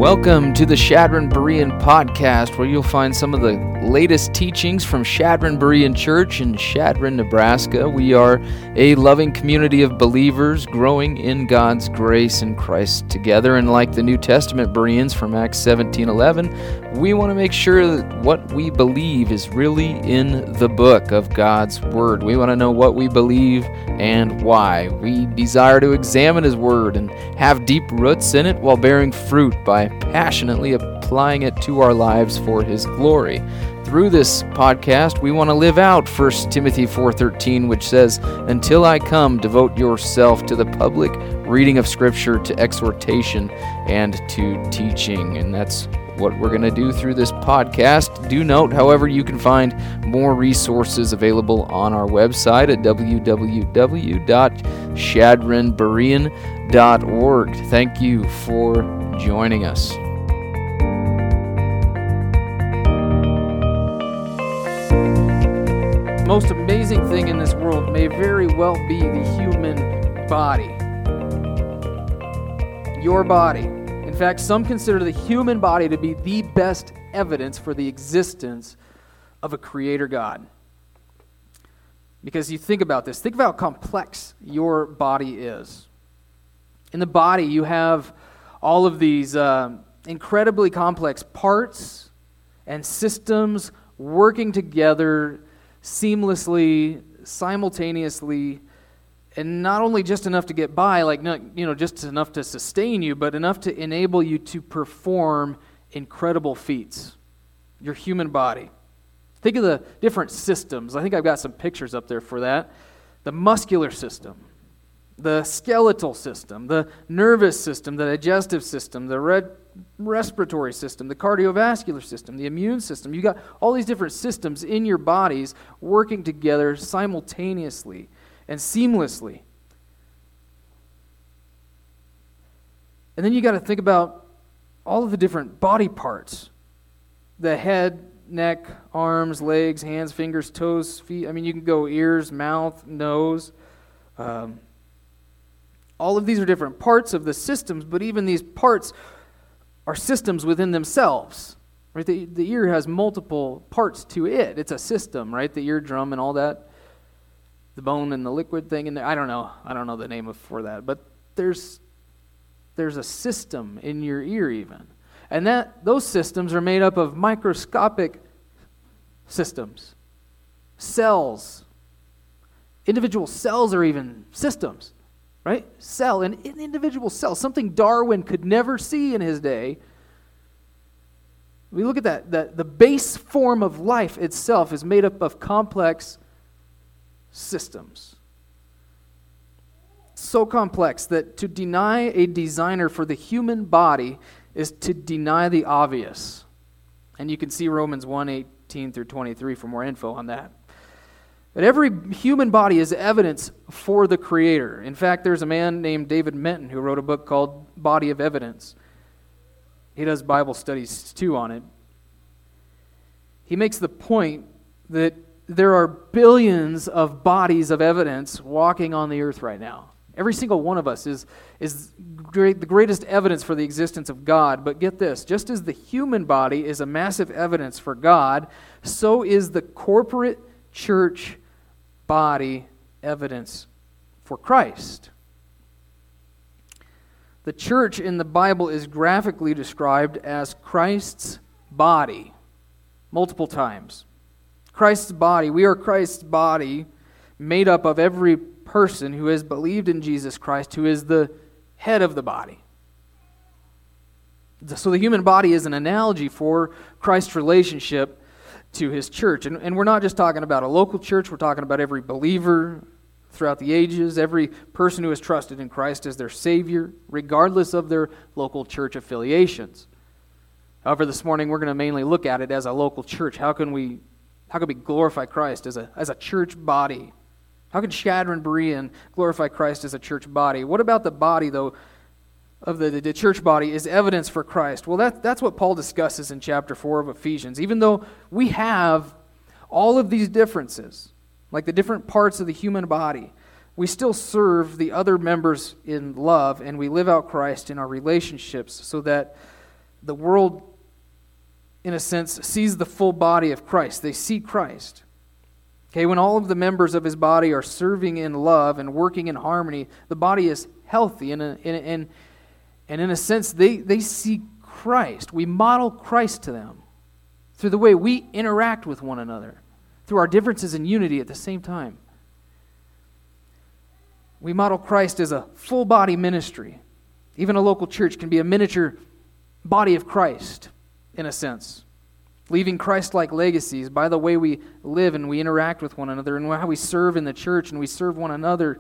Welcome to the Shadron Berean podcast, where you'll find some of the latest teachings from Shadron Berean Church in Shadron, Nebraska. We are a loving community of believers growing in God's grace in Christ together. And like the New Testament Bereans from Acts 17:11, we want to make sure that what we believe is really in the book of God's Word. We want to know what we believe and why. We desire to examine His Word and have deep roots in it while bearing fruit by passionately applying it to our lives for His glory. Through this podcast, we want to live out 1 Timothy 4:13, which says, "Until I come, devote yourself to the public reading of Scripture, to exhortation, and to teaching." And that's what we're going to do through this podcast. Do note, however, you can find more resources available on our website at www.shadronberean.org. Thank you for joining us. The most amazing thing in this world may very well be the human body. Your body. In fact, some consider the human body to be the best evidence for the existence of a creator God. Because you think about this, think about how complex your body is. In the body, you have all of these incredibly complex parts and systems working together seamlessly, simultaneously, and not only just enough to get by, like, just enough to sustain you, but enough to enable you to perform incredible feats. Your human body. Think of the different systems. I think I've got some pictures up there for that. The muscular system, the skeletal system, the nervous system, the digestive system, the respiratory system, the cardiovascular system, the immune system. You got all these different systems in your bodies working together simultaneously and seamlessly. And then you got to think about all of the different body parts. The head, neck, arms, legs, hands, fingers, toes, feet. I mean, you can go ears, mouth, nose. All of these are different parts of the systems, but even these parts are systems within themselves. Right? The ear has multiple parts to it. It's a system, right? The eardrum and all that. The bone and the liquid thing in there. I don't know the name for that. But there's a system in your ear even. And those systems are made up of microscopic systems. Cells. Individual cells are even systems. Right? An individual cell, something Darwin could never see in his day. We look at that. The base form of life itself is made up of complex systems. So complex that to deny a designer for the human body is to deny the obvious. And you can see Romans 1:18 through 23 for more info on that. But every human body is evidence for the Creator. In fact, there's a man named David Menton who wrote a book called Body of Evidence. He does Bible studies too on it. He makes the point that there are billions of bodies of evidence walking on the earth right now. Every single one of us is the greatest evidence for the existence of God. But get this, just as the human body is a massive evidence for God, so is the corporate church body evidence for Christ. The church in the Bible is graphically described as Christ's body multiple times. Christ's body. We are Christ's body made up of every person who has believed in Jesus Christ, who is the head of the body. So the human body is an analogy for Christ's relationship to His church. And we're not just talking about a local church, we're talking about every believer throughout the ages, every person who has trusted in Christ as their Savior, regardless of their local church affiliations. However, this morning we're going to mainly look at it as a local church. How can we glorify Christ as a church body? How can Shadron Berean glorify Christ as a church body? What about the body, though, of the church body is evidence for Christ? Well, that's what Paul discusses in chapter 4 of Ephesians. Even though we have all of these differences, like the different parts of the human body, we still serve the other members in love, and we live out Christ in our relationships so that the world, in a sense, sees the full body of Christ. They see Christ. Okay, when all of the members of his body are serving in love and working in harmony, the body is healthy. And in a sense, they see Christ. We model Christ to them through the way we interact with one another, through our differences in unity at the same time. We model Christ as a full body ministry. Even a local church can be a miniature body of Christ, in a sense, leaving Christ-like legacies by the way we live and we interact with one another and how we serve in the church and we serve one another.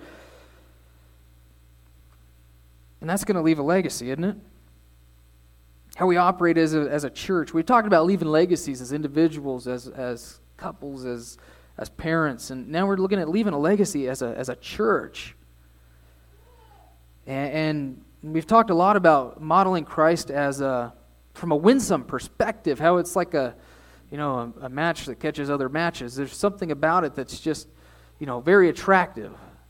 And that's going to leave a legacy, isn't it? How we operate as a church. We've talked about leaving legacies as individuals, as couples, as parents, and now we're looking at leaving a legacy as a church. And we've talked a lot about modeling Christ as from a winsome perspective, how it's like a match that catches other matches. There's something about it that's just, very attractive.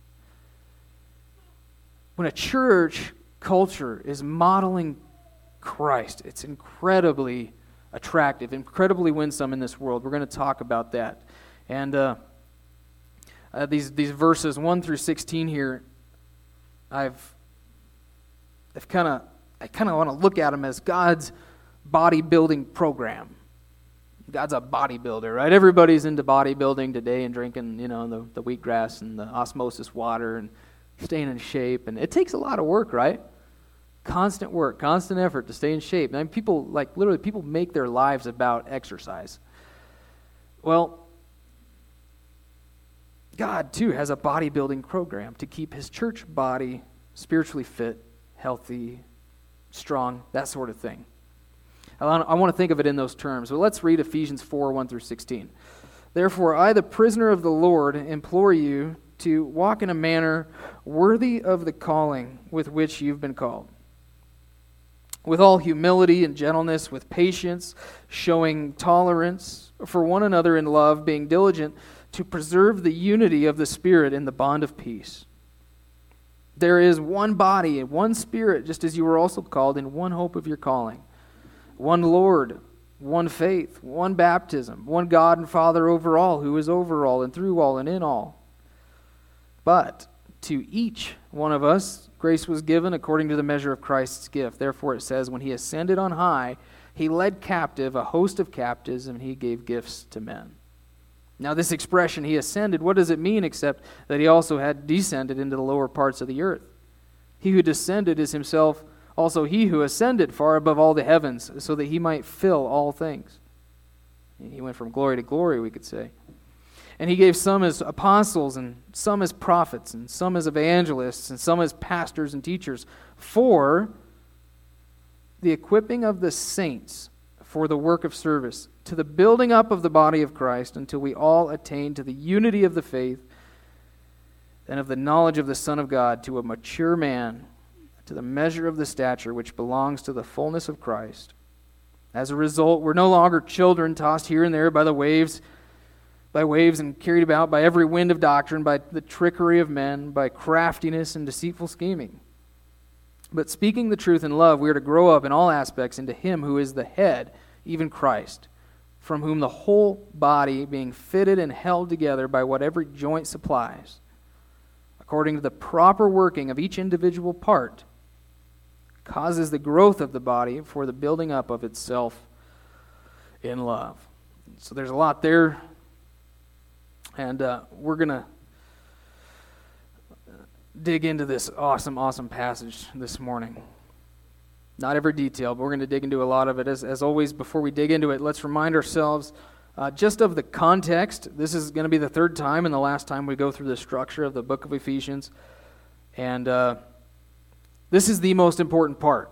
When a church culture is modeling Christ, it's incredibly attractive, incredibly winsome in this world. We're going to talk about that. And these verses 1 through 16 here, I kind of want to look at them as God's bodybuilding program. God's a bodybuilder, right? Everybody's into bodybuilding today and drinking, the wheatgrass and the osmosis water and staying in shape. And it takes a lot of work, right? Constant work, constant effort to stay in shape. I mean, people make their lives about exercise. Well, God, too, has a bodybuilding program to keep his church body spiritually fit, healthy, strong, that sort of thing. I want to think of it in those terms. But let's read Ephesians 4, 1 through 16. Therefore, I, the prisoner of the Lord, implore you to walk in a manner worthy of the calling with which you've been called, with all humility and gentleness, with patience, showing tolerance for one another in love, being diligent to preserve the unity of the Spirit in the bond of peace. There is one body and one Spirit, just as you were also called in one hope of your calling. One Lord, one faith, one baptism, one God and Father over all, who is over all and through all and in all. But to each one of us grace was given according to the measure of Christ's gift. Therefore it says, when he ascended on high, he led captive a host of captives, and he gave gifts to men. Now this expression, he ascended, what does it mean except that he also had descended into the lower parts of the earth? He who descended is himself also he who ascended far above all the heavens, so that he might fill all things. He went from glory to glory, we could say. And he gave some as apostles, and some as prophets, and some as evangelists, and some as pastors and teachers, for the equipping of the saints for the work of service, to the building up of the body of Christ, until we all attain to the unity of the faith and of the knowledge of the Son of God, to a mature man, to the measure of the stature which belongs to the fullness of Christ. As a result, we're no longer children tossed here and there by waves and carried about by every wind of doctrine, by the trickery of men, by craftiness and deceitful scheming. But speaking the truth in love, we are to grow up in all aspects into him who is the head, even Christ, from whom the whole body, being fitted and held together by what every joint supplies, according to the proper working of each individual part, causes the growth of the body for the building up of itself in love. So there's a lot there, and we're going to dig into this awesome passage this morning. Not every detail, but we're going to dig into a lot of it. As always, before we dig into it, let's remind ourselves just of the context. This is going to be the third time and the last time we go through the structure of the book of Ephesians. And this is the most important part.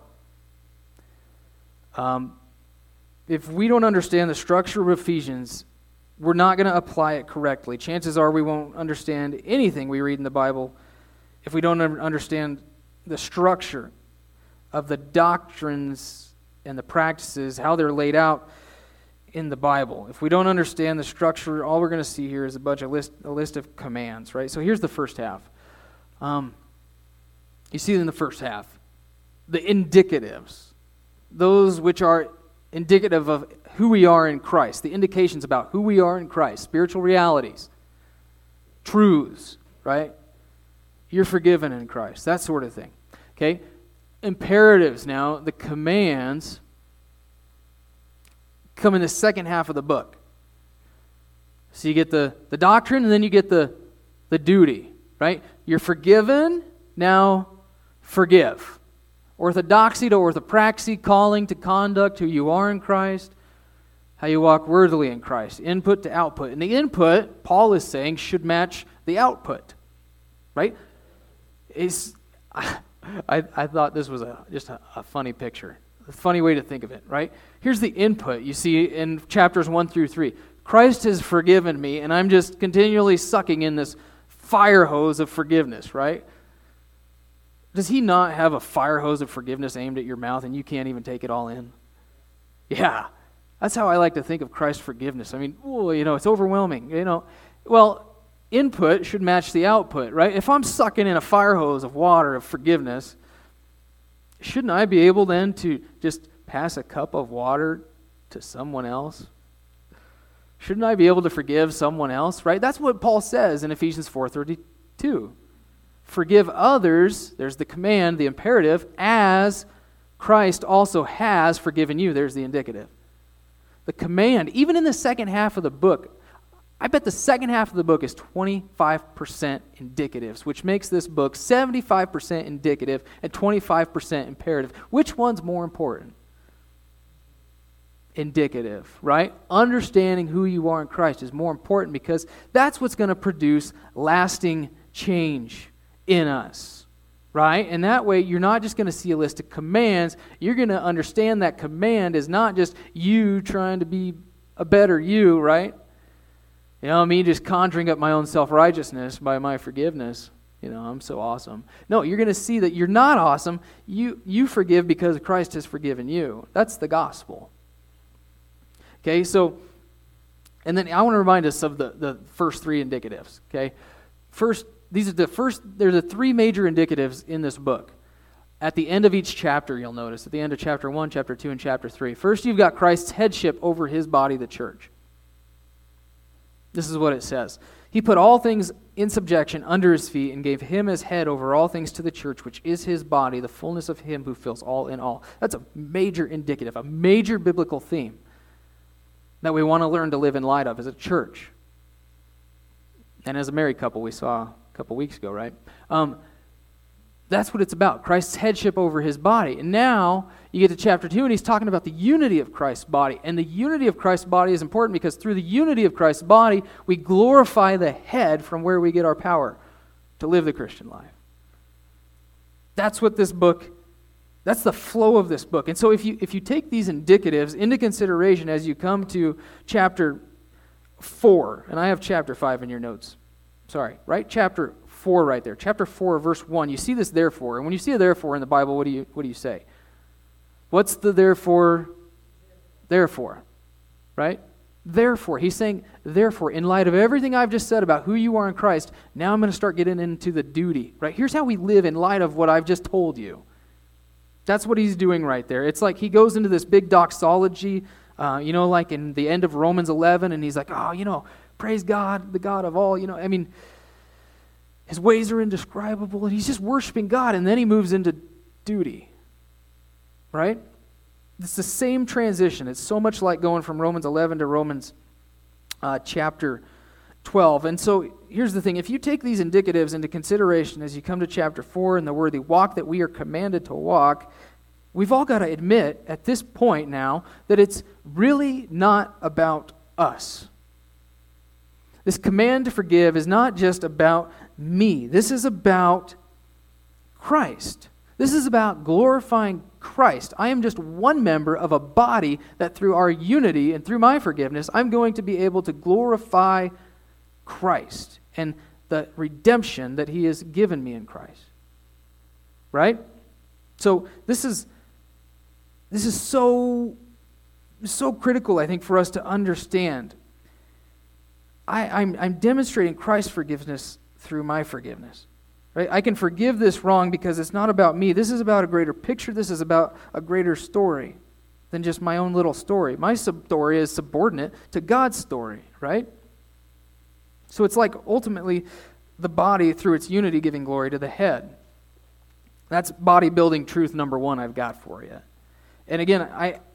If we don't understand the structure of Ephesians, we're not going to apply it correctly. Chances are we won't understand anything we read in the Bible if we don't understand the structure of the doctrines and the practices, how they're laid out in the Bible. If we don't understand the structure, all we're going to see here is a list of commands, right? So here's the first half. You see it in the first half. The indicatives. those which are indicative of who we are in Christ, the indications about who we are in Christ, spiritual realities, truths, right? You're forgiven in Christ, that sort of thing. Okay? Imperatives now, the commands, come in the second half of the book. So you get the doctrine, and then you get the duty, right? You're forgiven, now forgive. Orthodoxy to orthopraxy, calling to conduct, who you are in Christ, how you walk worthily in Christ, input to output. And the input, Paul is saying, should match the output, right? I thought this was just a funny picture, a funny way to think of it, right? Here's the input you see in chapters 1 through 3. Christ has forgiven me, and I'm just continually sucking in this fire hose of forgiveness, right? Does he not have a fire hose of forgiveness aimed at your mouth and you can't even take it all in? Yeah, that's how I like to think of Christ's forgiveness. I mean, it's overwhelming, Well, input should match the output, right? If I'm sucking in a fire hose of water of forgiveness, shouldn't I be able then to just pass a cup of water to someone else? Shouldn't I be able to forgive someone else, right? That's what Paul says in Ephesians 4:32. Forgive others, there's the command, the imperative, as Christ also has forgiven you. There's the indicative. The command, even in the second half of the book, I bet the second half of the book is 25% indicatives, which makes this book 75% indicative and 25% imperative. Which one's more important? Indicative, right? Understanding who you are in Christ is more important because that's what's going to produce lasting change in us, right? And that way you're not just going to see a list of commands, you're going to understand that command is not just you trying to be a better you, right? Me just conjuring up my own self-righteousness by my forgiveness. I'm so awesome. No, you're going to see that you're not awesome. You forgive because Christ has forgiven you. That's the gospel. Okay, so, and then I want to remind us of the first three indicatives, okay? First, they're the three major indicatives in this book. At the end of each chapter, you'll notice, at the end of chapter 1, chapter 2, and chapter 3. First, you've got Christ's headship over his body, the church. This is what it says. He put all things in subjection under his feet and gave him as head over all things to the church, which is his body, the fullness of him who fills all in all. That's a major indicative, a major biblical theme that we want to learn to live in light of as a church. And as a married couple we saw a couple weeks ago, right? That's what it's about, Christ's headship over his body. And now you get to chapter 2 and he's talking about the unity of Christ's body. And the unity of Christ's body is important because through the unity of Christ's body, we glorify the head from where we get our power to live the Christian life. That's what this book, that's the flow of this book. And so if you take these indicatives into consideration as you come to chapter 4, and I have chapter 5 in your notes. Sorry, right? Chapter 4 right there. Chapter 4, verse 1. You see this therefore. And when you see a therefore in the Bible, what do you say? What's the therefore? Therefore. Right? Therefore. He's saying, therefore, in light of everything I've just said about who you are in Christ, now I'm going to start getting into the duty. Right? Here's how we live in light of what I've just told you. That's what he's doing right there. It's like he goes into this big doxology, like in the end of Romans 11, and he's like, praise God, the God of all, his ways are indescribable, and he's just worshiping God, and then he moves into duty, right? It's the same transition. It's so much like going from Romans 11 to Romans chapter 12. And so here's the thing. If you take these indicatives into consideration as you come to chapter 4 and the worthy walk that we are commanded to walk, we've all got to admit at this point now that it's really not about us. This command to forgive is not just about me. This is about Christ. This is about glorifying Christ. I am just one member of a body that through our unity and through my forgiveness, I'm going to be able to glorify Christ and the redemption that he has given me in Christ. Right? So this is so critical, I think, for us to understand. I'm demonstrating Christ's forgiveness through my forgiveness. Right? I can forgive this wrong because it's not about me. This is about a greater picture. This is about a greater story than just my own little story. My story is subordinate to God's story, right? So it's like ultimately the body, through its unity, giving glory to the head. That's bodybuilding truth number one I've got for you. And again,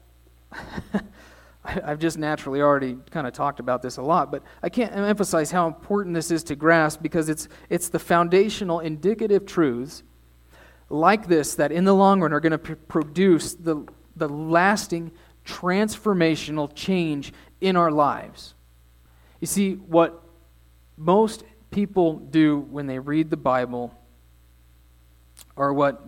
I've just naturally already kind of talked about this a lot, but I can't emphasize how important this is to grasp, because it's the foundational indicative truths like this that in the long run are going to produce the lasting transformational change in our lives. You see, what most people do when they read the Bible, or what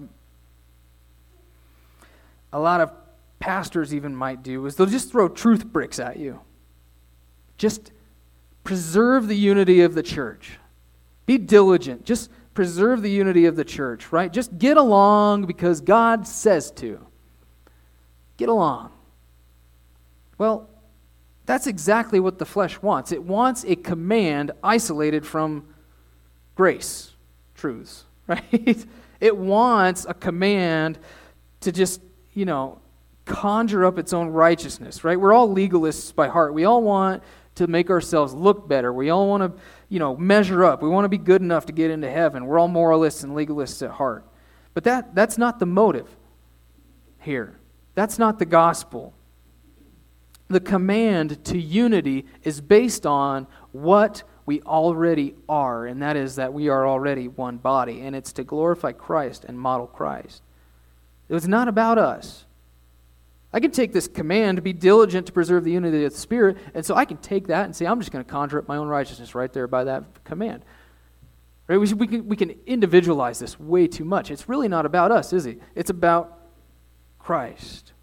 a lot of pastors even might do, is they'll just throw truth bricks at you. Just preserve the unity of the church. Be diligent. Just preserve the unity of the church, right? Just get along because God says to. Get along. Well, that's exactly what the flesh wants. It wants a command isolated from grace truths, right? It wants a command to just, conjure up its own righteousness, right? We're all legalists by heart. We all want to make ourselves look better. We all want to, measure up. We want to be good enough to get into heaven. We're all moralists and legalists at heart. But that's not the motive here. That's not the gospel. The command to unity is based on what we already are, and that is that we are already one body, and it's to glorify Christ and model Christ. It was not about us. I can take this command to be diligent to preserve the unity of the Spirit, and so I can take that and say, I'm just going to conjure up my own righteousness right there by that command. Right? We can individualize this way too much. It's really not about us, is it? It's about Christ.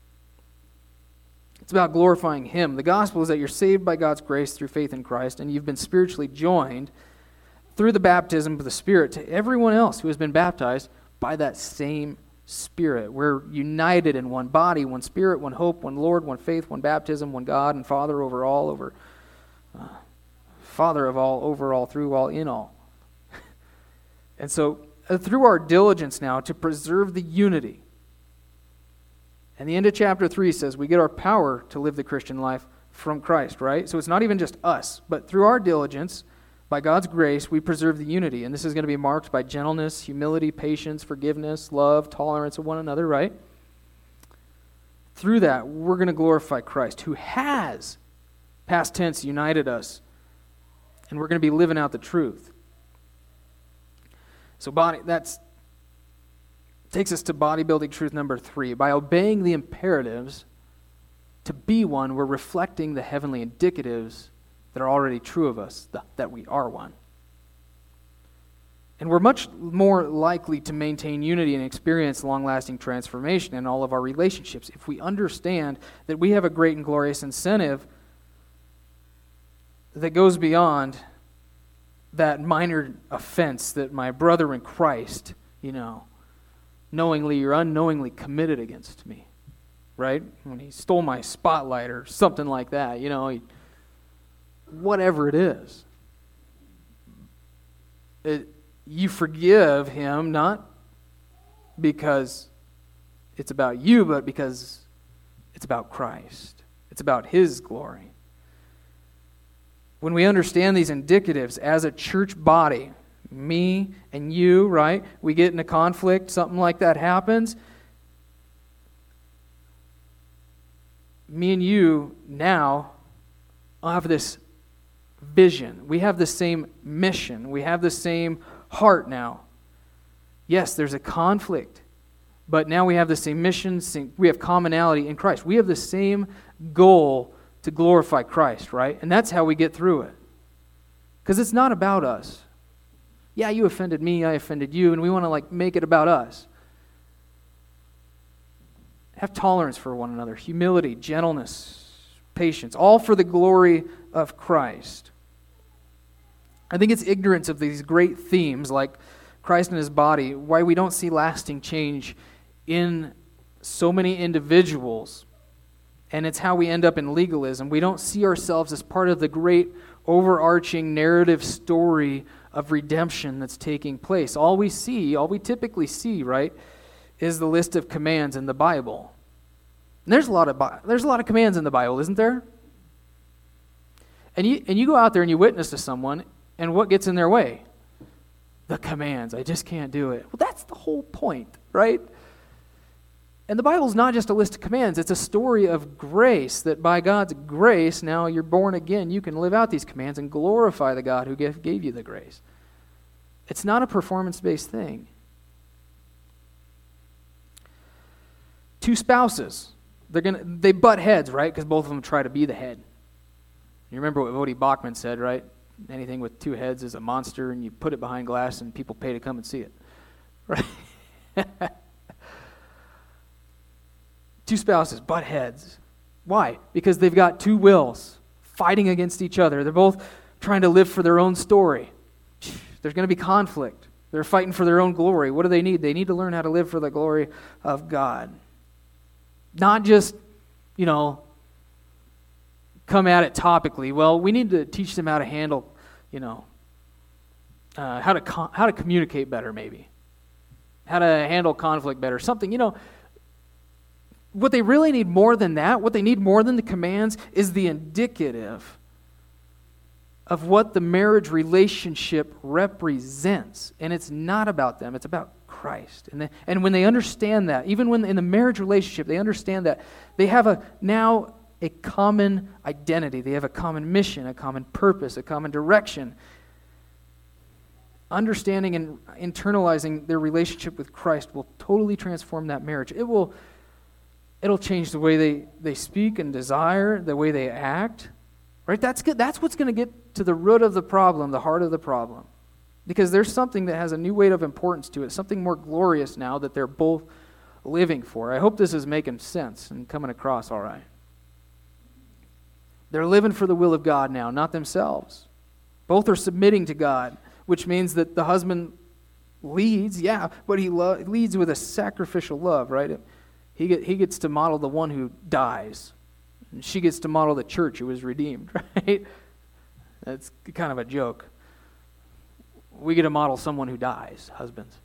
It's about glorifying Him. The gospel is that you're saved by God's grace through faith in Christ, and you've been spiritually joined through the baptism of the Spirit to everyone else who has been baptized by that same Spirit. We're united in one body, one Spirit, one hope, one Lord, one faith, one baptism, one God and Father over all, Father of all, over all, through all, in all. And so, through our diligence now to preserve the unity, and the end of chapter 3 says we get our power to live the Christian life from Christ, right? So it's not even just us, but through our diligence, by God's grace, we preserve the unity. And this is going to be marked by gentleness, humility, patience, forgiveness, love, tolerance of one another, right? Through that, we're going to glorify Christ, who has, past tense, united us. And we're going to be living out the truth. So that takes us to bodybuilding truth number 3. By obeying the imperatives to be one, we're reflecting the heavenly indicatives that are already true of us, that we are one. And we're much more likely to maintain unity and experience long-lasting transformation in all of our relationships if we understand that we have a great and glorious incentive that goes beyond that minor offense that my brother in Christ, knowingly or unknowingly committed against me, right? When he stole my spotlight or something like that, whatever it is. You forgive him not because it's about you, but because it's about Christ. It's about His glory. When we understand these indicatives as a church body, me and you, right? We get in a conflict, something like that happens. Me and you now have this vision. We have the same mission. We have the same heart now. Yes, there's a conflict, but now we have the same mission. We have commonality in Christ. We have the same goal to glorify Christ, right? And that's how we get through it. Because it's not about us. Yeah, you offended me, I offended you, and we want to make it about us. Have tolerance for one another, humility, gentleness, patience, all for the glory of Christ. I think it's ignorance of these great themes like Christ and His body, why we don't see lasting change in so many individuals. And it's how we end up in legalism. We don't see ourselves as part of the great overarching narrative story of redemption that's taking place. All we typically see, right, is the list of commands in the Bible. And there's a lot of commands in the Bible, isn't there? And you go out there and you witness to someone, and what gets in their way? The commands. I just can't do it. Well, that's the whole point, right? And the Bible's not just a list of commands. It's a story of grace, that by God's grace, now you're born again, you can live out these commands and glorify the God who gave you the grace. It's not a performance-based thing. Two spouses, they butt heads, right? Because both of them try to be the head. You remember what Voddie Baucham said, right? Anything with two heads is a monster, and you put it behind glass, and people pay to come and see it. Right? Two spouses butt heads. Why? Because they've got two wills fighting against each other. They're both trying to live for their own story. There's going to be conflict. They're fighting for their own glory. What do they need? They need to learn how to live for the glory of God. Not just, come at it topically. Well, we need to teach them how to handle, how to communicate better, maybe. How to handle conflict better. Something, what they really need more than that, what they need more than the commands, is the indicative of what the marriage relationship represents. And it's not about them, it's about Christ. And when they understand that, even when in the marriage relationship, they understand that they have now a common identity, they have a common mission, a common purpose, a common direction. Understanding and internalizing their relationship with Christ will totally transform that marriage. It'll change the way they speak and desire, the way they act. Right? That's good. That's what's going to get to the root of the problem, the heart of the problem. Because there's something that has a new weight of importance to it, something more glorious now that they're both living for. I hope this is making sense and coming across all right. They're living for the will of God now, not themselves. Both are submitting to God, which means that the husband leads, but he leads with a sacrificial love, right? He gets to model the one who dies. And she gets to model the church who was redeemed, right? That's kind of a joke. We get to model someone who dies, husbands.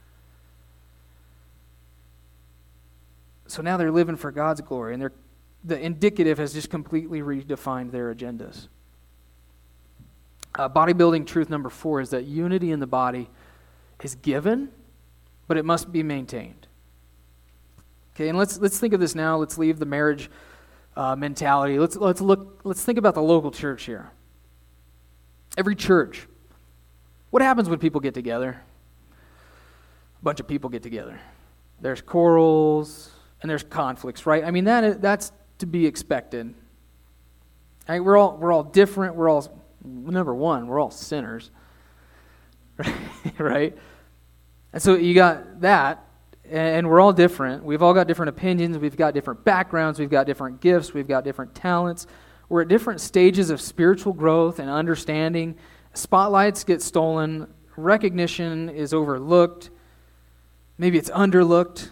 So now they're living for God's glory, and the indicative has just completely redefined their agendas. Bodybuilding truth number 4 is that unity in the body is given, but it must be maintained. Okay, and let's think of this now. Let's leave the marriage mentality. Let's think about the local church here. Every church. What happens when people get together? A bunch of people get together. There's quarrels and there's conflicts, right? I mean, that's to be expected. Right? We're all different. We're all, number one, we're all sinners, right? And so you got that, and we're all different. We've all got different opinions. We've got different backgrounds. We've got different gifts. We've got different talents. We're at different stages of spiritual growth and understanding. Spotlights get stolen. Recognition is overlooked. Maybe it's underlooked.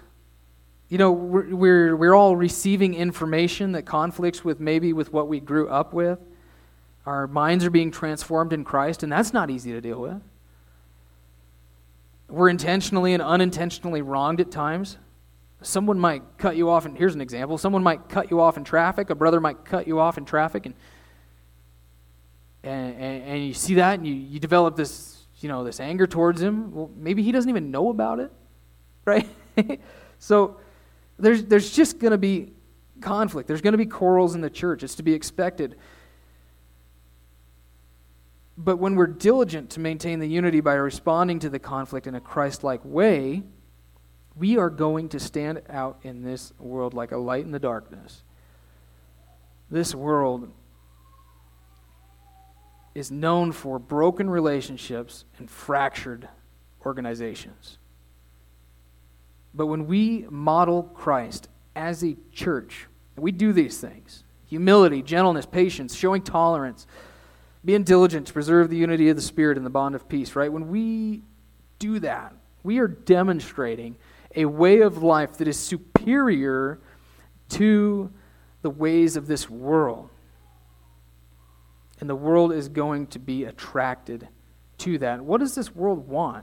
We're all receiving information that conflicts with what we grew up with. Our minds are being transformed in Christ, and that's not easy to deal with. We're intentionally and unintentionally wronged at times. Someone might cut you off, and here's an example. Someone might cut you off in traffic. A brother might cut you off in traffic, and you see that, and you develop this, this anger towards him. Well, maybe he doesn't even know about it, right? So there's just going to be conflict. There's going to be quarrels in the church. It's to be expected. But when we're diligent to maintain the unity by responding to the conflict in a Christ-like way, we are going to stand out in this world like a light in the darkness. This world is known for broken relationships and fractured organizations. But when we model Christ as a church, we do these things: humility, gentleness, patience, showing tolerance, being diligent to preserve the unity of the Spirit and the bond of peace, right? When we do that, we are demonstrating a way of life that is superior to the ways of this world. And the world is going to be attracted to that. What does this world want?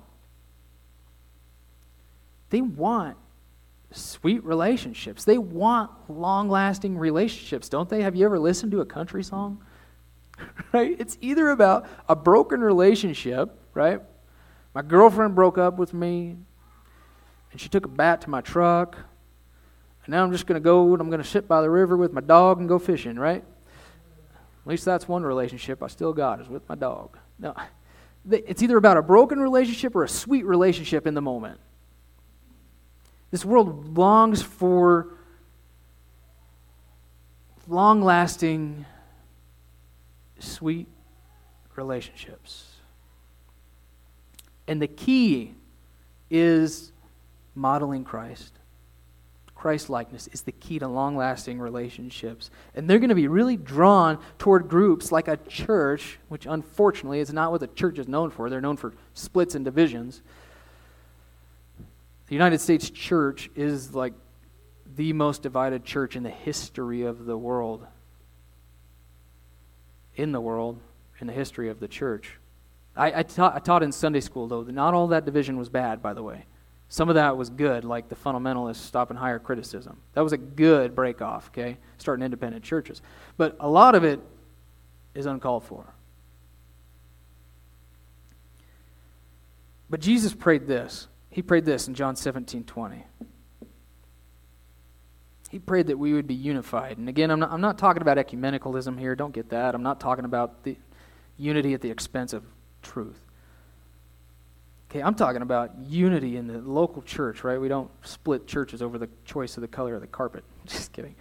They want sweet relationships. They want long-lasting relationships, don't they? Have you ever listened to a country song? Right? It's either about a broken relationship, right? My girlfriend broke up with me, and she took a bat to my truck, and now I'm just going to go and I'm going to sit by the river with my dog and go fishing, right? At least that's one relationship I still got, is with my dog. No, it's either about a broken relationship or a sweet relationship in the moment. This world longs for long-lasting, sweet relationships. And the key is modeling Christ. Christ-likeness is the key to long-lasting relationships. And they're going to be really drawn toward groups like a church, which unfortunately is not what the church is known for. They're known for splits and divisions. The United States church is like the most divided church in the history of the world. In the history of the church. I taught in Sunday school, though, that not all that division was bad, by the way. Some of that was good, like the fundamentalists stopping higher criticism. That was a good break-off, okay, starting independent churches. But a lot of it is uncalled for. But Jesus prayed this. He prayed this in John 17:20. He prayed that we would be unified. And again, I'm not talking about ecumenicalism here. Don't get that. I'm not talking about the unity at the expense of truth. Okay, I'm talking about unity in the local church, right? We don't split churches over the choice of the color of the carpet. Just kidding.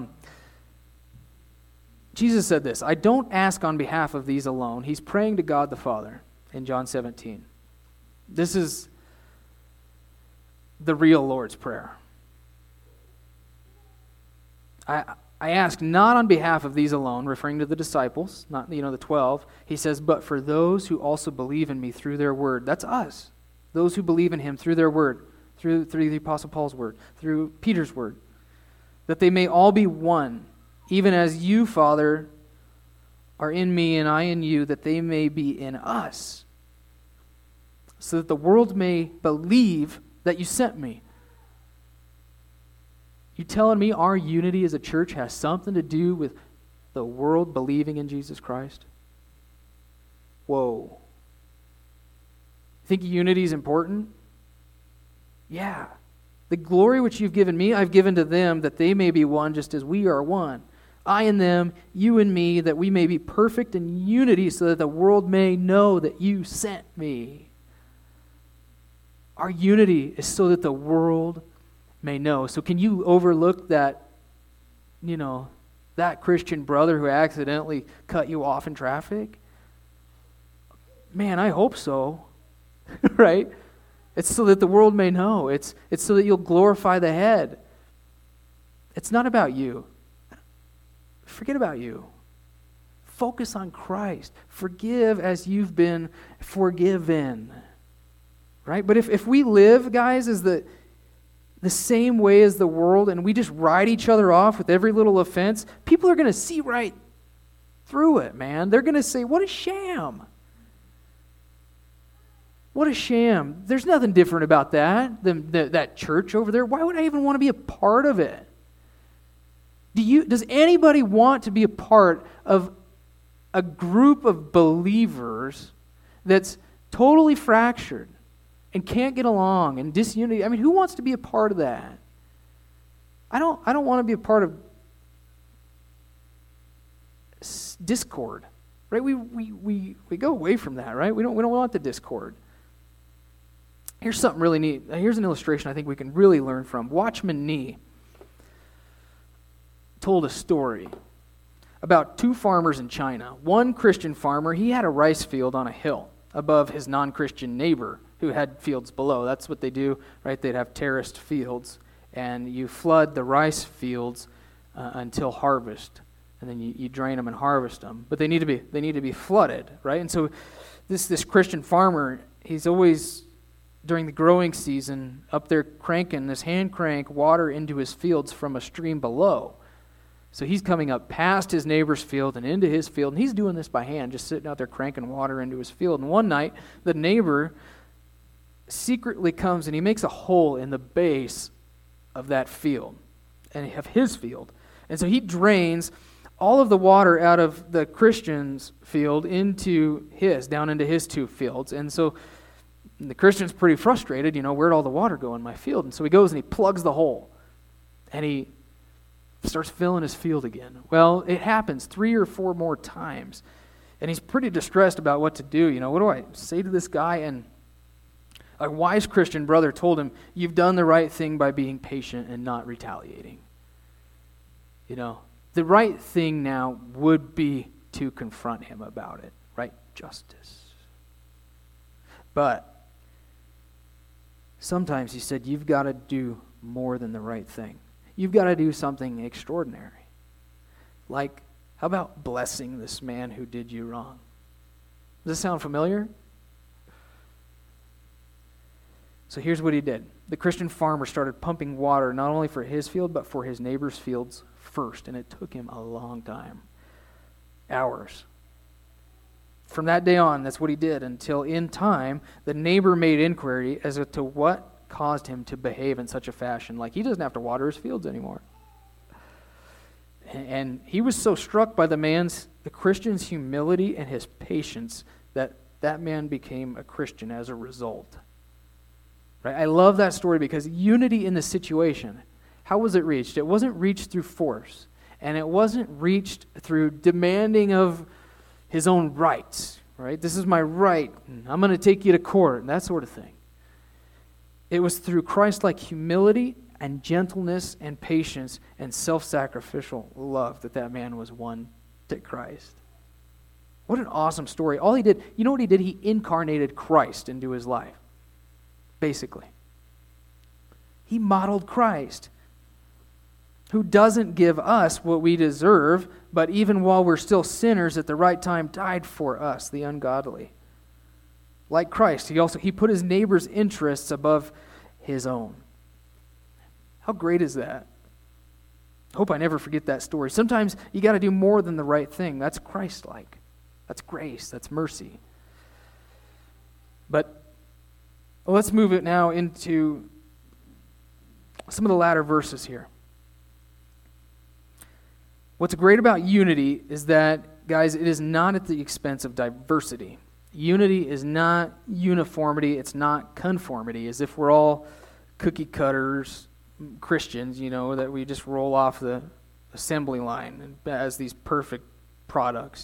Jesus said this, I don't ask on behalf of these alone. He's praying to God the Father in John 17. This is the real Lord's Prayer. I ask not on behalf of these alone, referring to the disciples, not the 12. He says, but for those who also believe in me through their word. That's us. Those who believe in him through their word, through the Apostle Paul's word, through Peter's word. That they may all be one, even as you, Father, are in me and I in you, that they may be in us, so that the world may believe that you sent me. You telling me our unity as a church has something to do with the world believing in Jesus Christ? Whoa. Think unity is important? Yeah. The glory which you've given me, I've given to them, that they may be one just as we are one. I and them, you and me, that we may be perfect in unity, so that the world may know that you sent me. Our unity is so that the world may know. So can you overlook that, that Christian brother who accidentally cut you off in traffic? Man, I hope so. Right? It's so that the world may know. It's so that you'll glorify the head. It's not about you. Forget about you. Focus on Christ. Forgive as you've been forgiven. Right? But if we live, guys, as the same way as the world, and we just write each other off with every little offense, people are going to see right through it, man. They're going to say, what a sham. What a sham. There's nothing different about that than that church over there. Why would I even want to be a part of it? Does anybody want to be a part of a group of believers that's totally fractured and can't get along and disunity? I mean, who wants to be a part of that? I don't want to be a part of discord, right? We go away from that, right? We don't want the discord. Here's something really neat. Here's an illustration I think we can really learn from. Watchman Nee told a story about two farmers in China. One Christian farmer, he had a rice field on a hill above his non-Christian neighbor who had fields below. That's what they do, right? They'd have terraced fields, and you flood the rice fields until harvest, and then you drain them and harvest them. But they need to be flooded, right? And so this Christian farmer, he's always, during the growing season, up there cranking this hand crank water into his fields from a stream below. So he's coming up past his neighbor's field and into his field, and he's doing this by hand, just sitting out there cranking water into his field. And one night, the neighbor secretly comes and he makes a hole in the base of that field, and of his field. And so he drains all of the water out of the Christian's field down into his two fields. And so the Christian's pretty frustrated, where'd all the water go in my field? And so he goes and he plugs the hole, and he starts filling his field again. Well, it happens 3 or 4 more times, and he's pretty distressed about what to do. What do I say to this guy? And a wise Christian brother told him, you've done the right thing by being patient and not retaliating. The right thing now would be to confront him about it, right? Justice. But sometimes he said, you've got to do more than the right thing. You've got to do something extraordinary. Like, how about blessing this man who did you wrong? Does this sound familiar? So here's what he did. The Christian farmer started pumping water not only for his field, but for his neighbor's fields first. And it took him a long time. Hours. From that day on, that's what he did, until in time, the neighbor made inquiry as to what caused him to behave in such a fashion. Like, he doesn't have to water his fields anymore. And he was so struck by the Christian's humility and his patience that man became a Christian as a result. Right? I love that story because unity in the situation, how was it reached? It wasn't reached through force, and it wasn't reached through demanding of his own rights, right? This is my right, and I'm going to take you to court, and that sort of thing. It was through Christ-like humility and gentleness and patience and self-sacrificial love that man was won to Christ. What an awesome story. All he did, you know what he did? He incarnated Christ into his life, basically. He modeled Christ, who doesn't give us what we deserve, but even while we're still sinners at the right time, died for us, the ungodly. Like Christ, he put his neighbor's interests above his own. How great is that? Hope I never forget that story. Sometimes you got to do more than the right thing. That's Christ-like. That's grace. That's mercy. But let's move it now into some of the latter verses here. What's great about unity is that, guys, it is not at the expense of diversity. Unity is not uniformity, it's not conformity, as if we're all cookie cutters Christians, that we just roll off the assembly line as these perfect products,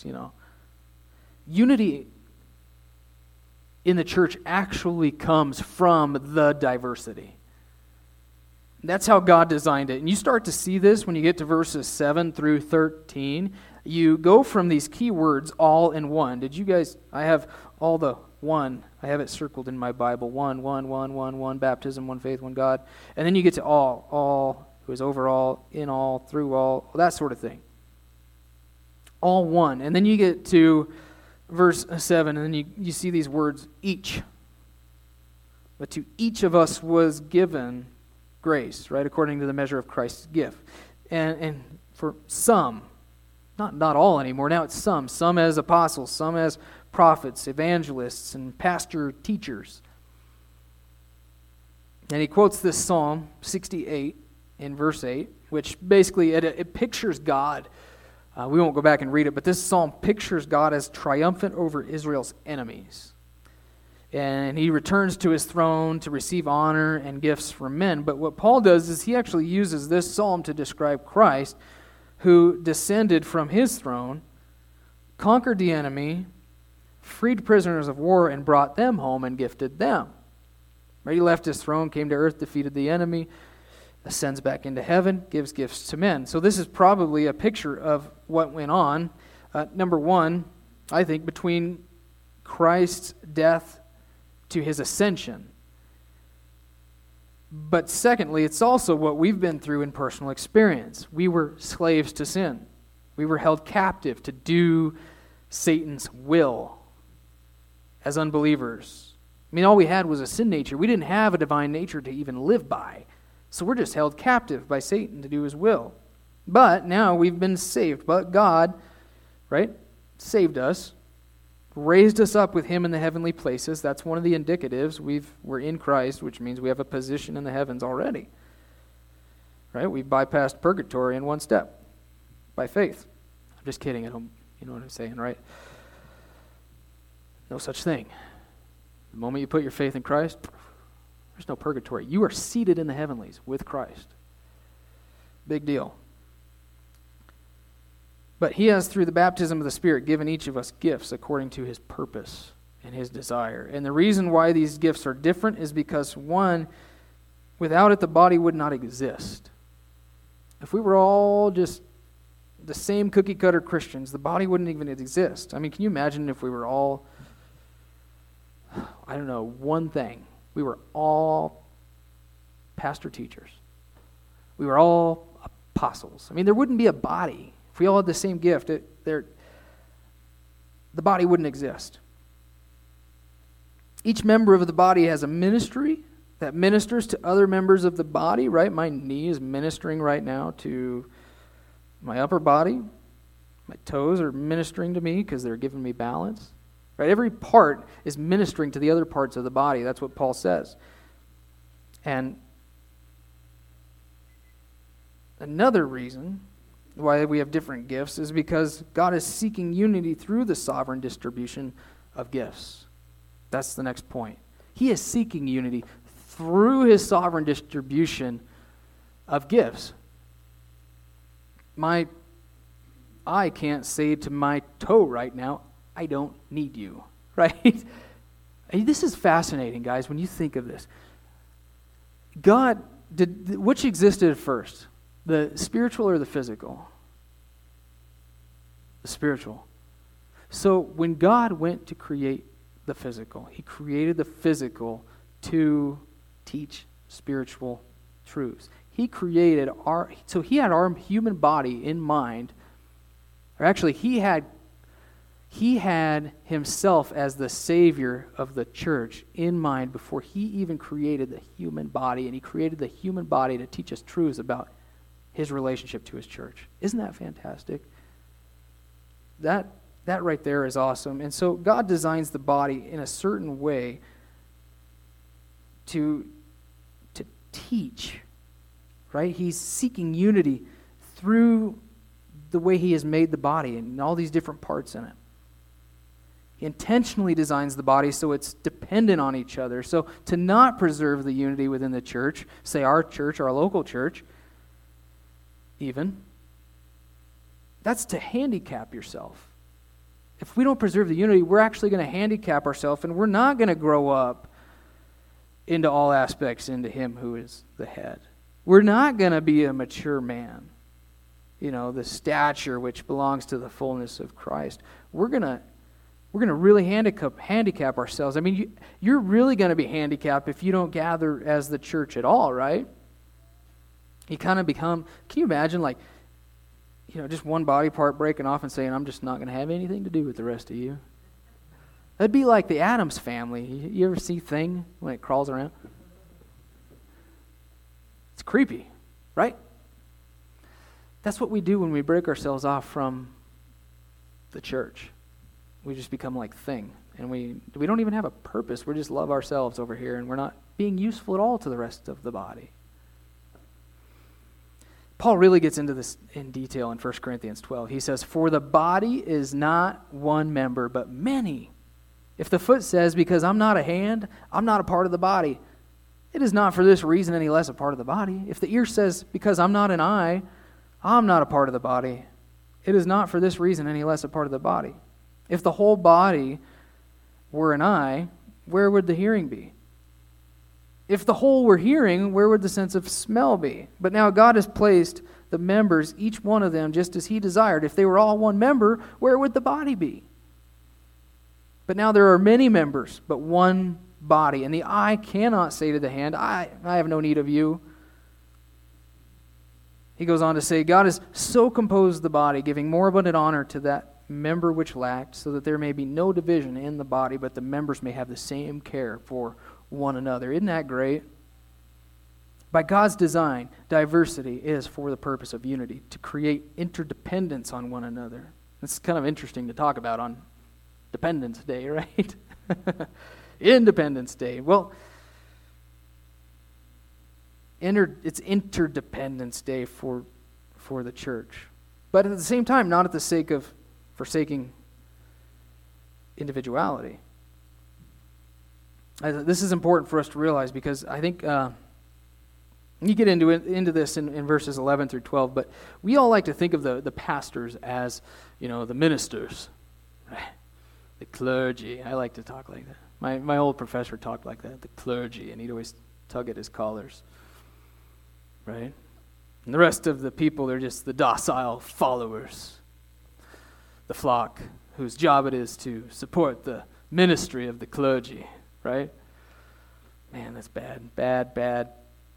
Unity in the church actually comes from the diversity. That's how God designed it. And you start to see this when you get to verses 7 through 13. You go from these key words, all in one. Did you guys, I have all the one. I have it circled in my Bible. One, baptism, one faith, one God. And then you get to all, who is over all, in all, through all, that sort of thing. All one. And then you get to verse 7, and then you see these words, each. But to each of us was given grace, right, according to the measure of Christ's gift. And for some, not all anymore, now it's some as apostles, some as prophets, evangelists, and pastor teachers. And he quotes this Psalm 68 in verse 8, which basically it pictures God. We won't go back and read it, but this psalm pictures God as triumphant over Israel's enemies. And he returns to his throne to receive honor and gifts from men. But what Paul does is he actually uses this psalm to describe Christ, who descended from his throne, conquered the enemy, freed prisoners of war, and brought them home and gifted them. Right? He left his throne, came to earth, defeated the enemy, ascends back into heaven, gives gifts to men. So this is probably a picture of what went on, number one, I think, between Christ's death to his ascension. But secondly, it's also what we've been through in personal experience. We were slaves to sin. We were held captive to do Satan's will as unbelievers. I mean, all we had was a sin nature. We didn't have a divine nature to even live by. So we're just held captive by Satan to do his will. But now we've been saved. But God, right, saved us, raised us up with him in the heavenly places. That's one of the indicatives. We're in Christ, which means we have a position in the heavens already. Right? We've bypassed purgatory in one step by faith. I'm just kidding. I don't, you know what I'm saying, right? No such thing. The moment you put your faith in Christ, there's no purgatory. You are seated in the heavenlies with Christ. Big deal. But he has, through the baptism of the Spirit, given each of us gifts according to his purpose and his desire. And the reason why these gifts are different is because, one, without it, the body would not exist. If we were all just the same cookie-cutter Christians, the body wouldn't even exist. I mean, can you imagine if we were all, I don't know, one thing? We were all pastor-teachers. We were all apostles. I mean, there wouldn't be a body. If we all had the same gift, the body wouldn't exist. Each member of the body has a ministry that ministers to other members of the body, right? My knee is ministering right now to my upper body. My toes are ministering to me because they're giving me balance. Right? Every part is ministering to the other parts of the body. That's what Paul says. And another reason why we have different gifts is because God is seeking unity through the sovereign distribution of gifts. That's the next point. He is seeking unity through his sovereign distribution of gifts. My eye can't say to my toe right now, I don't need you, right? This is fascinating, guys, when you think of this. God, which existed first? The spiritual or the physical? The spiritual. So when God went to create the physical, he created the physical to teach spiritual truths. He created he had our human body in mind, or actually he had himself as the Savior of the church in mind before he even created the human body, and he created the human body to teach us truths about his relationship to his church. Isn't that fantastic? That right there is awesome. And so God designs the body in a certain way to teach, right? He's seeking unity through the way he has made the body and all these different parts in it. He intentionally designs the body so it's dependent on each other. So to not preserve the unity within the church, say our church, our local church, even, that's to handicap yourself. If we don't preserve the unity, we're actually going to handicap ourselves, and we're not going to grow up into all aspects into him who is the head. We're not going to be a mature man, the stature which belongs to the fullness of Christ. We're going to really handicap ourselves. I mean, you're really going to be handicapped if you don't gather as the church at all, right? You kind of become, can you imagine just one body part breaking off and saying, I'm just not going to have anything to do with the rest of you? That'd be like the Addams family. You ever see Thing when it crawls around? It's creepy, right? That's what we do when we break ourselves off from the church. We just become like Thing. And we don't even have a purpose. We just love ourselves over here, and we're not being useful at all to the rest of the body. Paul really gets into this in detail in 1 Corinthians 12. He says, "For the body is not one member, but many. If the foot says, because I'm not a hand, I'm not a part of the body, it is not for this reason any less a part of the body. If the ear says, because I'm not an eye, I'm not a part of the body, it is not for this reason any less a part of the body. If the whole body were an eye, where would the hearing be? If the whole were hearing, where would the sense of smell be? But now God has placed the members, each one of them, just as he desired. If they were all one member, where would the body be? But now there are many members, but one body. And the eye cannot say to the hand, I have no need of you." He goes on to say, "God has so composed the body, giving more abundant honor to that member which lacked, so that there may be no division in the body, but the members may have the same care for one another." Isn't that great? By God's design, diversity is for the purpose of unity, to create interdependence on one another. It's kind of interesting to talk about on Dependence Day, right? Independence Day. Well, it's Interdependence Day for the church. But at the same time, not at the sake of forsaking individuality. This is important for us to realize because I think you get into this in verses 11 through 12, but we all like to think of the pastors as, the ministers, the clergy. I like to talk like that. My old professor talked like that, the clergy, and he'd always tug at his collars, right? And the rest of the people, they're just the docile followers, the flock, whose job it is to support the ministry of the clergy, right? Man, that's bad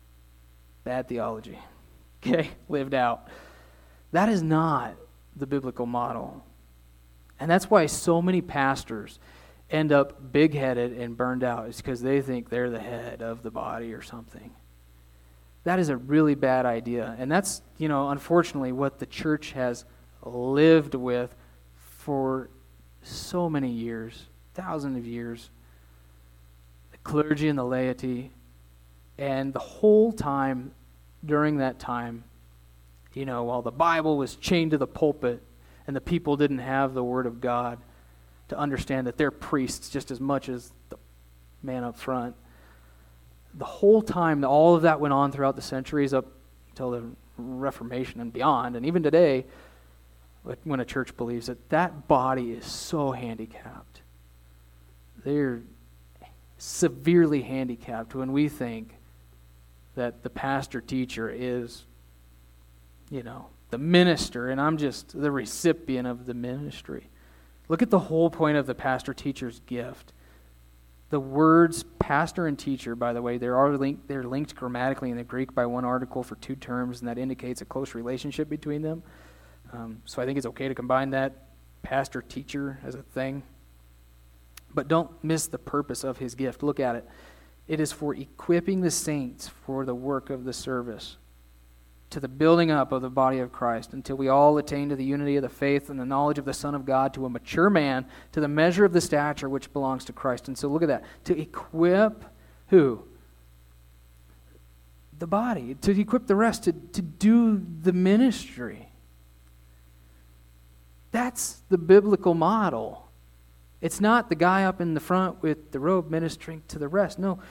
theology, okay, lived out. That is not the biblical model. And that's why so many pastors end up big-headed and burned out. It's because they think they're the head of the body or something. That is a really bad idea. And that's, unfortunately what the church has lived with for so many years, thousands of years. The clergy and the laity. And the whole time, during that time, while the Bible was chained to the pulpit and the people didn't have the Word of God to understand that they're priests just as much as the man up front, the whole time, all of that went on throughout the centuries up until the Reformation and beyond, and even today, when a church believes that body is so handicapped. They're severely handicapped when we think that the pastor teacher is, the minister, and I'm just the recipient of the ministry. Look at the whole point of the pastor teacher's gift. The words pastor and teacher, by the way, they're linked grammatically in the Greek by one article for two terms, and that indicates a close relationship between them. So I think it's okay to combine that pastor-teacher as a thing. But don't miss the purpose of his gift. Look at it. It is for equipping the saints for the work of the service, to the building up of the body of Christ, until we all attain to the unity of the faith and the knowledge of the Son of God, to a mature man, to the measure of the stature which belongs to Christ. And so look at that. To equip who? The body. To equip the rest to do the ministry. That's the biblical model. It's not the guy up in the front with the robe ministering to the rest. No.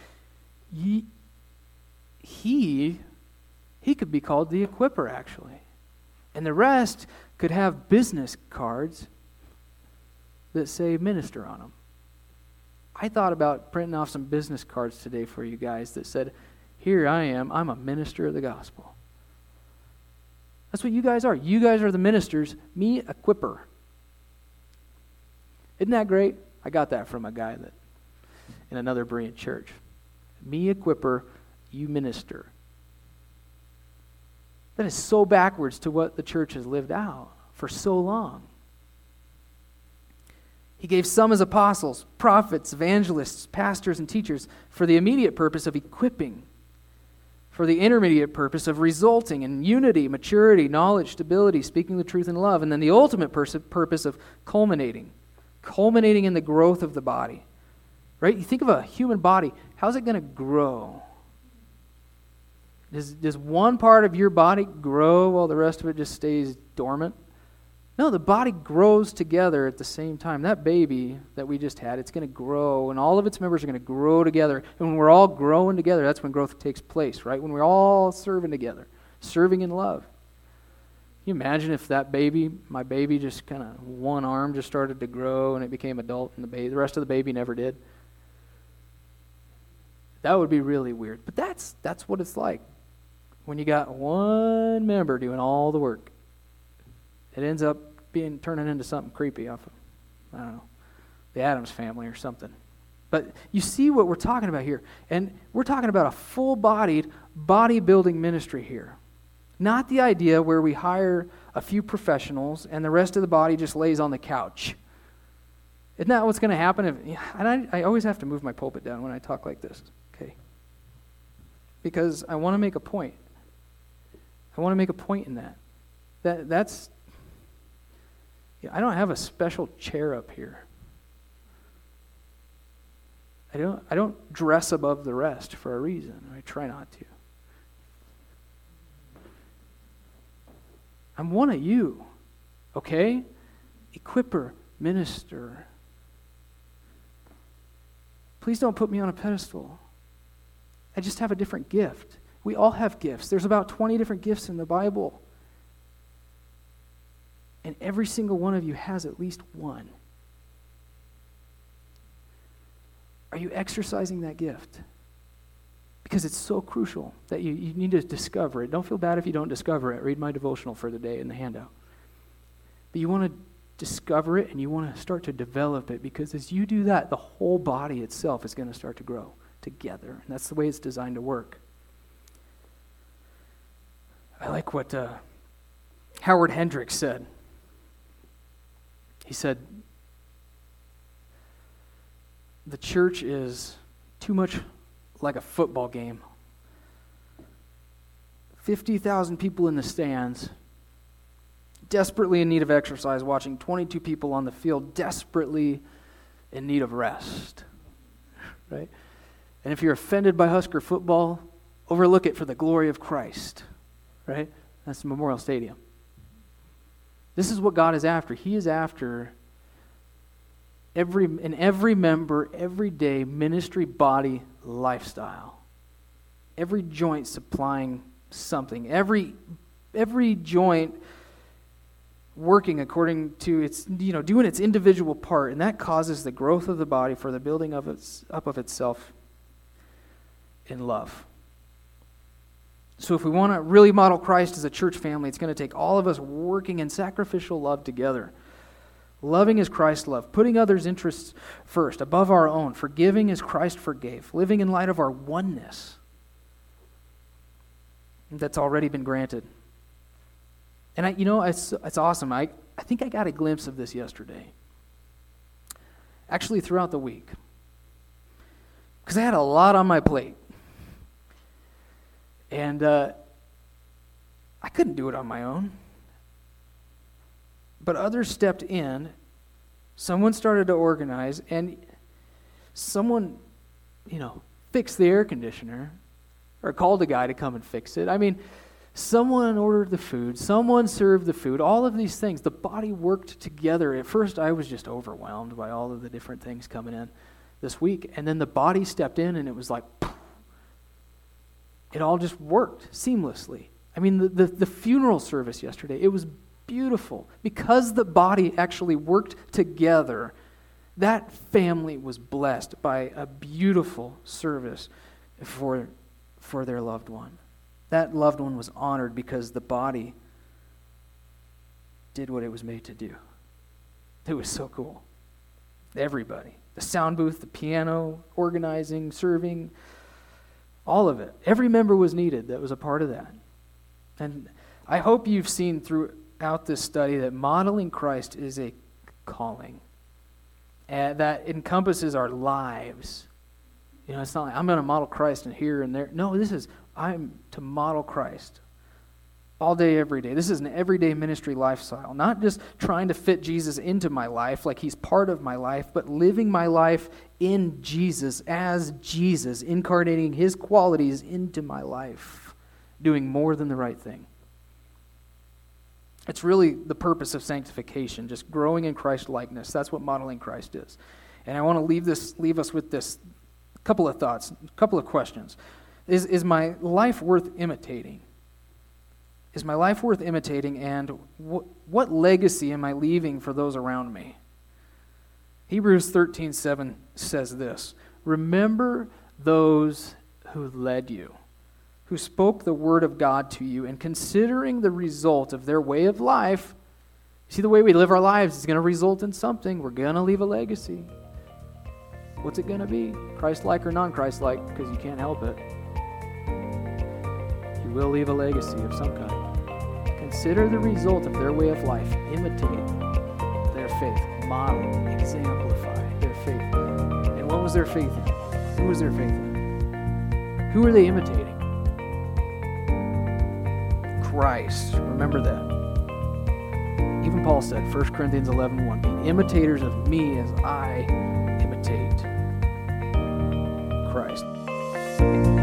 He could be called the equipper, actually. And the rest could have business cards that say minister on them. I thought about printing off some business cards today for you guys that said, here I am, I'm a minister of the gospel. That's what you guys are. You guys are the ministers, me, equipper. Isn't that great? I got that from a guy that in another Berean church. Me, equipper, you minister. That is so backwards to what the church has lived out for so long. He gave some as apostles, prophets, evangelists, pastors, and teachers for the immediate purpose of equipping, for the intermediate purpose of resulting in unity, maturity, knowledge, stability, speaking the truth in love, and then the ultimate purpose of culminating in the growth of the body. Right? You think of a human body, how's it going to grow? Does one part of your body grow while the rest of it just stays dormant? No, the body grows together at the same time. That baby that we just had, it's going to grow, and all of its members are going to grow together. And when we're all growing together, that's when growth takes place, right? When we're all serving together, serving in love. Can you imagine if that baby, my baby, just kind of one arm just started to grow and it became adult, and the rest of the baby never did? That would be really weird. But that's what it's like when you got one member doing all the work. It ends up turning into something creepy off of, I don't know, the Addams Family or something. But you see what we're talking about here. And we're talking about a full-bodied bodybuilding ministry here. Not the idea where we hire a few professionals and the rest of the body just lays on the couch. Isn't that what's going to happen? And I always have to move my pulpit down when I talk like this. Okay. because I want to make a point. I want to make a point in that. That's I don't have a special chair up here. I don't dress above the rest for a reason. I try not to. I'm one of you, okay? Equipper, minister. Please don't put me on a pedestal. I just have a different gift. We all have gifts. There's about 20 different gifts in the Bible. And every single one of you has at least one. Are you exercising that gift? Because it's so crucial that you need to discover it. Don't feel bad if you don't discover it. Read my devotional for the day in the handout. But you want to discover it and you want to start to develop it, because as you do that, the whole body itself is going to start to grow together. And that's the way it's designed to work. I like what Howard Hendricks said. He said, the church is too much like a football game. 50,000 people in the stands, desperately in need of exercise, watching 22 people on the field desperately in need of rest. Right? And if you're offended by Husker football, overlook it for the glory of Christ. Right? That's Memorial Stadium. This is what God is after. He is after every member, every day, ministry, body, lifestyle. Every joint supplying something. Every joint working according to its, doing its individual part, and that causes the growth of the body for the building up of itself in love. So if we want to really model Christ as a church family, it's going to take all of us working in sacrificial love together. Loving as Christ loved, putting others' interests first, above our own, forgiving as Christ forgave, living in light of our oneness that's already been granted. And it's awesome. I think I got a glimpse of this yesterday. Actually, throughout the week. Because I had a lot on my plate. And I couldn't do it on my own. But others stepped in. Someone started to organize, and someone, fixed the air conditioner or called a guy to come and fix it. I mean, someone ordered the food. Someone served the food. All of these things. The body worked together. At first, I was just overwhelmed by all of the different things coming in this week. And then the body stepped in, and it was like, it all just worked seamlessly. I mean, the funeral service yesterday, it was beautiful. Because the body actually worked together, that family was blessed by a beautiful service for their loved one. That loved one was honored because the body did what it was made to do. It was so cool. Everybody. The sound booth, the piano, organizing, serving, all of it. Every member was needed that was a part of that. And I hope you've seen throughout this study that modeling Christ is a calling. And that encompasses our lives. It's not like I'm going to model Christ and here and there. No, I'm to model Christ all day, every day. This is an everyday ministry lifestyle. Not just trying to fit Jesus into my life like he's part of my life, but living my life in Jesus, as Jesus, incarnating his qualities into my life, doing more than the right thing. It's really the purpose of sanctification, just growing in Christ likeness. That's what modeling Christ is. And I want to leave us with this couple of thoughts, a couple of questions. Is my life worth imitating? Is my life worth imitating, and what legacy am I leaving for those around me? Hebrews 13:7 says this, remember those who led you, who spoke the word of God to you, and considering the result of their way of life, see, the way we live our lives is going to result in something. We're going to leave a legacy. What's it going to be? Christ-like or non-Christ-like, because you can't help it. You will leave a legacy of some kind. Consider the result of their way of life. Imitate their faith. Model, exemplify their faith. And what was their faith in? Who was their faith in? Who are they imitating? Christ. Remember that. Even Paul said, 1 Corinthians 11:1, be imitators of me as I imitate Christ.